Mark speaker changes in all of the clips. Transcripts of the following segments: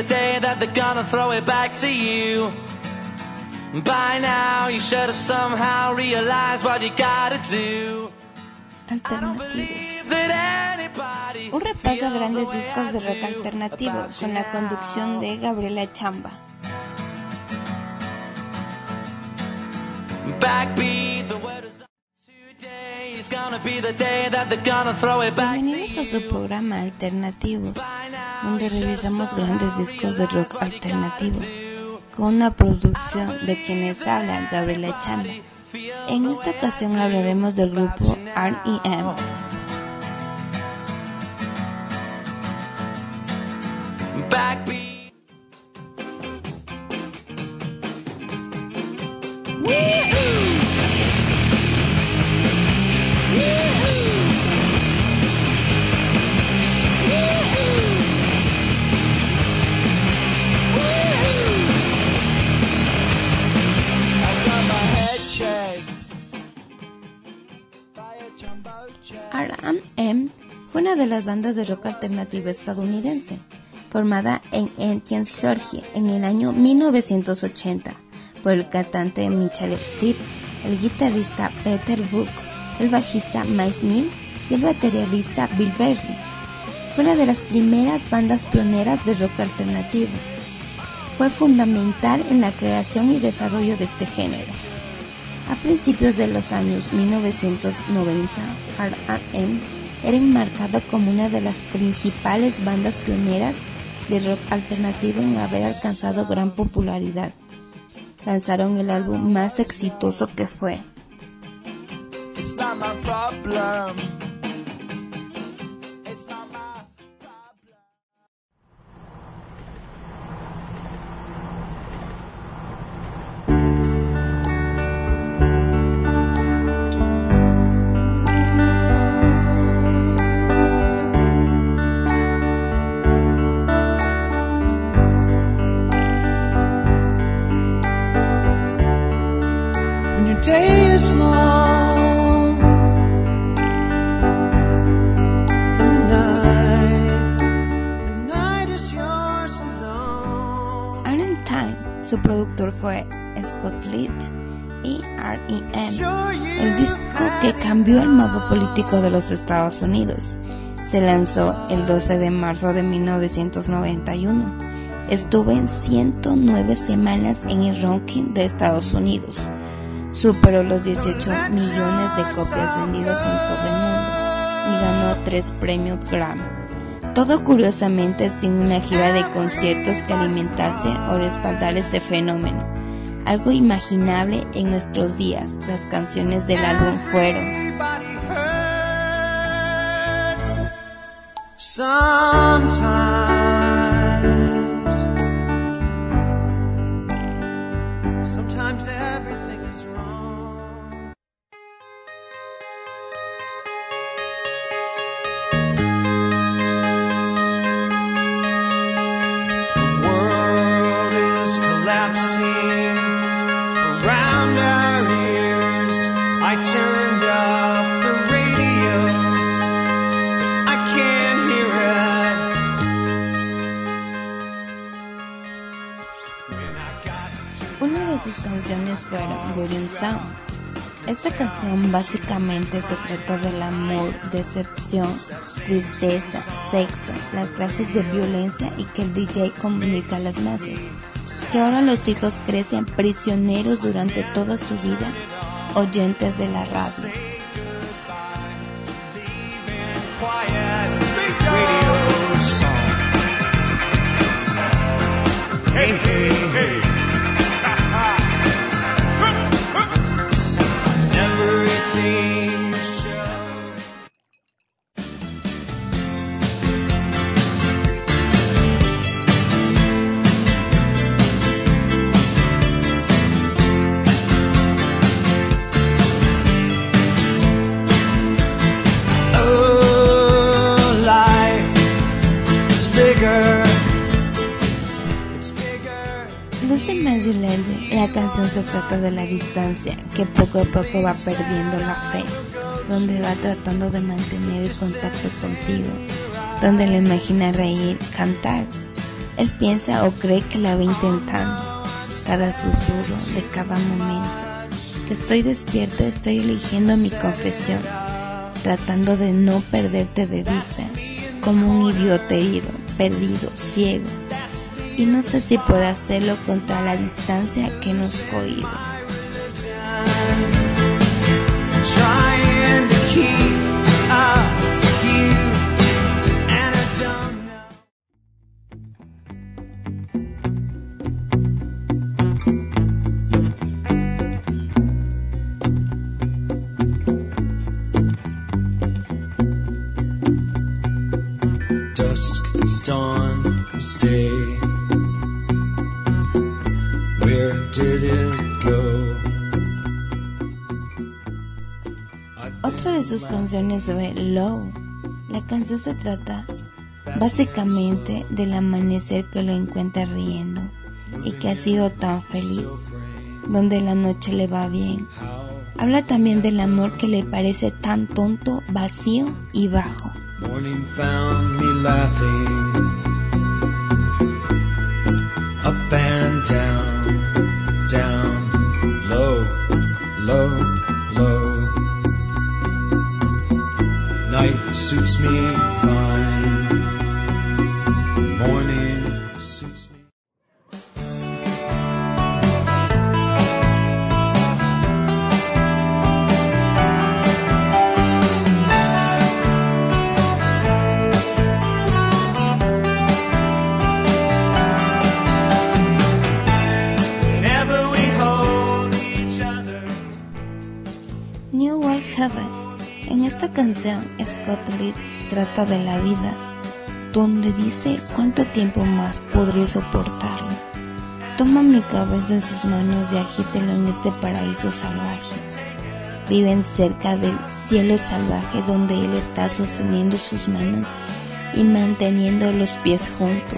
Speaker 1: the day that they're gonna throw it back to you. By now you should have somehow realized what you gotta do.
Speaker 2: Alternativos. Un repaso a grandes discos de rock alternativo con la conducción de Gabriela Chamba. Bienvenidos a su programa Alternativos, donde revisamos grandes discos de rock alternativo, con una producción de quienes habla Gabriela Chamba. En esta ocasión hablaremos del grupo R.E.M. R.E.M. fue una de las bandas de rock alternativo estadounidense, formada en Athens, Georgia, en el año 1980, por el cantante Michael Stipe, el guitarrista Peter Buck, el bajista Mike Mills y el baterista Bill Berry. Fue una de las primeras bandas pioneras de rock alternativo. Fue fundamental en la creación y desarrollo de este género. A principios de los años 1990, R.E.M. era enmarcado como una de las principales bandas pioneras de rock alternativo en haber alcanzado gran popularidad. Lanzaron el álbum más exitoso que fue It's Not My Problem. It's not my
Speaker 3: day is long and the night is yours alone.
Speaker 2: R.E.M. Su productor fue Scott Litt y R.E.M., el disco que cambió el mapa político de los Estados Unidos. Se lanzó el 12 de marzo de 1991. Estuvo en 109 semanas en el ranking de Estados Unidos. Superó los 18 millones de copias vendidas en todo el mundo y ganó 3 premios Grammy. Todo curiosamente sin una gira de conciertos que alimentase o respaldara ese fenómeno. Algo imaginable en nuestros días. Las canciones del álbum fueron
Speaker 3: Sometimes everything is wrong. The world is collapsing around our ears. I turned up the radio, but I can't hear it.
Speaker 2: Una de sus canciones fueron Rhythm Song. Esta canción básicamente se trata del amor, decepción, tristeza, sexo, las clases de violencia y que el DJ comunica a las masas. Que ahora los hijos crecen prisioneros durante toda su vida, oyentes de la radio.
Speaker 3: Hey, hey, hey. Everything shows. Oh, life is bigger.
Speaker 2: Lucy Mansfield, la canción se trata de la distancia, que poco a poco va perdiendo la fe, donde va tratando de mantener el contacto contigo, donde le imagina reír, cantar. Él piensa o cree que la ve intentando, cada susurro de cada momento. Que estoy despierto, estoy eligiendo mi confesión, tratando de no perderte de vista, como un idiota herido, perdido, ciego. Y no sé si puedo hacerlo contra la distancia que nos cohíbe.
Speaker 3: Trying to keep up with you, and I don't know. Dusk is dawn is day. Where did it go?
Speaker 2: Otra de sus canciones fue Low. La canción se trata básicamente del amanecer que lo encuentra riendo y que ha sido tan feliz, donde la noche le va bien. Habla también del amor que le parece tan tonto, vacío y bajo.
Speaker 3: Morning found me laughing, up and down, down, low, low, low. Night suits me fine, morning suits me. Whenever we hold each other.
Speaker 2: New World Heaven. En esta canción, Scott Litt trata de la vida, donde dice cuánto tiempo más podré soportarlo. Toma mi cabeza en sus manos y agítelo en este paraíso salvaje. Viven cerca del cielo salvaje donde él está sosteniendo sus manos y manteniendo los pies juntos.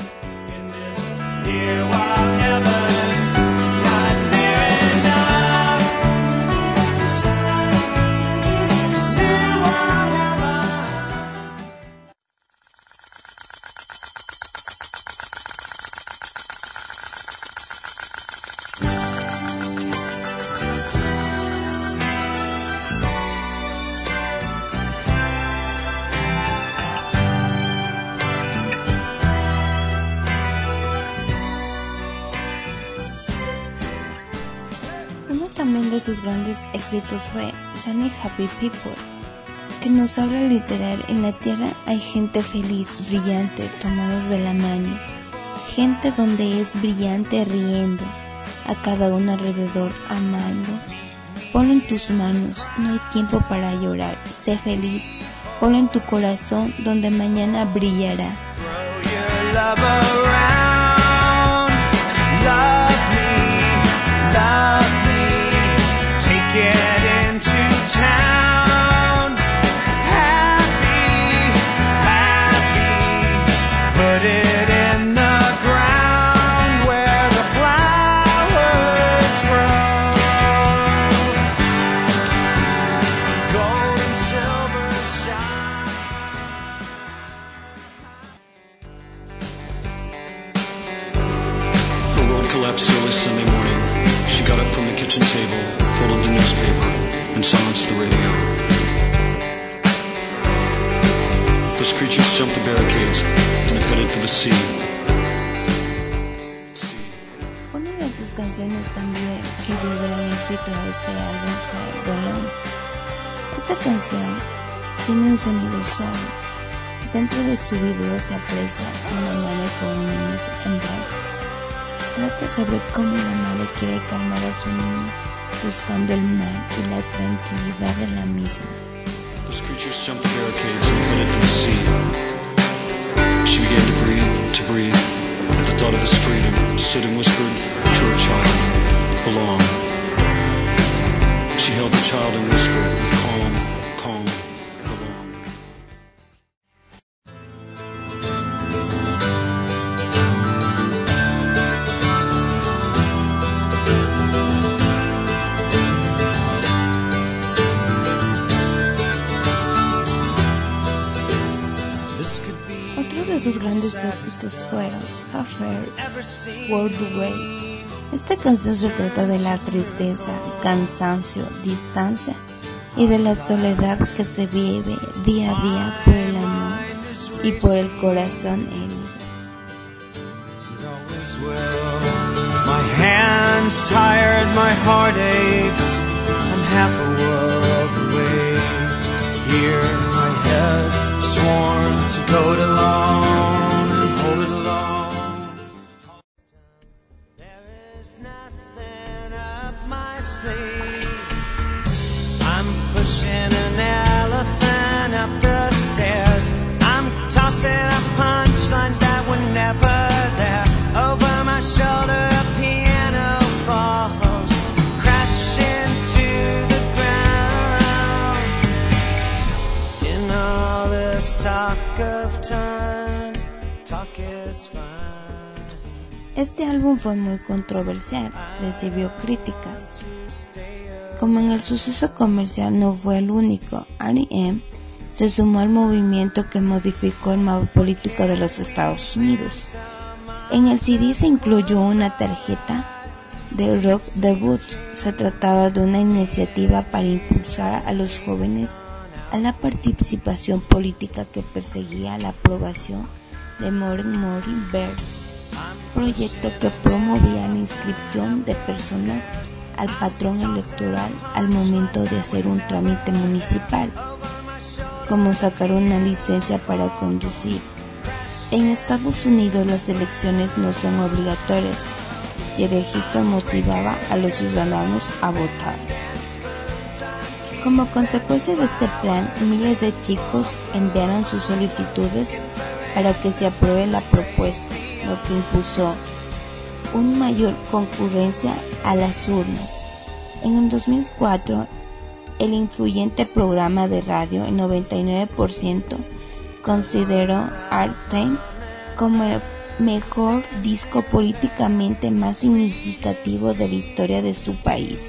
Speaker 2: Uno también de sus grandes éxitos fue Shiny Happy People, que nos habla literal: en la tierra hay gente feliz, brillante, tomados de la mano, gente donde es brillante riendo, a cada uno alrededor amando. Ponlo en tus manos, no hay tiempo para llorar, sé feliz, ponlo en tu corazón donde mañana brillará.
Speaker 3: Throw your love around, love me, take it into town. Happy, happy, put it in the ground where the flowers grow. Gold and silver shine.
Speaker 4: Her world collapsed early Sunday morning. She got up from the kitchen table, folded the newspaper, and silenced the radio. Those creatures jumped the barricades and headed for the sea.
Speaker 2: Una de sus canciones también que dio gran éxito a este álbum fue Bolón. Esta canción tiene un sonido suave. Dentro de su video se aprecia una madre con un niño en brazos. Trata sobre cómo la madre quiere calmar a su niño, buscando el mar y la tranquilidad de la misma.
Speaker 4: Those creatures jumped the barricades and headed for the sea. She began to breathe, at the thought of this freedom, stood and whispered to her child, belong. She held the child and whispered with calm, belong.
Speaker 2: Otro de sus grandes éxitos fueron How Her World Away. Esta canción se trata de la tristeza, cansancio, distancia y de la soledad que se vive día a día por el amor y por el corazón herido.
Speaker 3: My hands tired, my heart aches, I'm half a world away. Here my head sworn to go it alone and hold it alone. There is nothing up my sleeve. I'm pushing an elephant up the stairs. I'm tossing up punchlines that were never there. Over my shoulder a piano falls, crashing to the ground. In all this talk of time, talk is fine.
Speaker 2: Este álbum fue muy controversial, recibió críticas. Como en el suceso comercial no fue el único, R.E.M. se sumó al movimiento que modificó el mapa político de los Estados Unidos. En el CD se incluyó una tarjeta de rock debut. Se trataba de una iniciativa para impulsar a los jóvenes a la participación política que perseguía la aprobación de Maureen Murray Baird, proyecto que promovía la inscripción de personas al padrón electoral al momento de hacer un trámite municipal, como sacar una licencia para conducir. En Estados Unidos las elecciones no son obligatorias y el registro motivaba a los ciudadanos a votar. Como consecuencia de este plan, miles de chicos enviaron sus solicitudes para que se apruebe la propuesta, lo que impulsó una mayor concurrencia a las urnas. En el 2004, el influyente programa de radio, el 99%, consideró R.E.M. como el mejor disco políticamente más significativo de la historia de su país.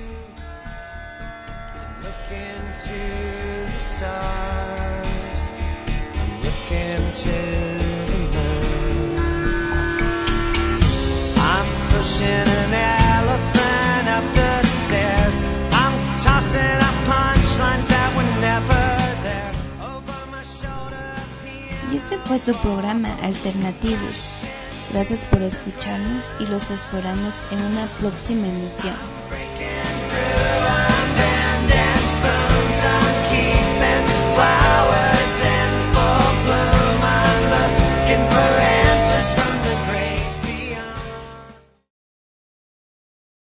Speaker 2: Y este fue su programa Alternativos. Gracias por escucharnos y los esperamos en una próxima emisión.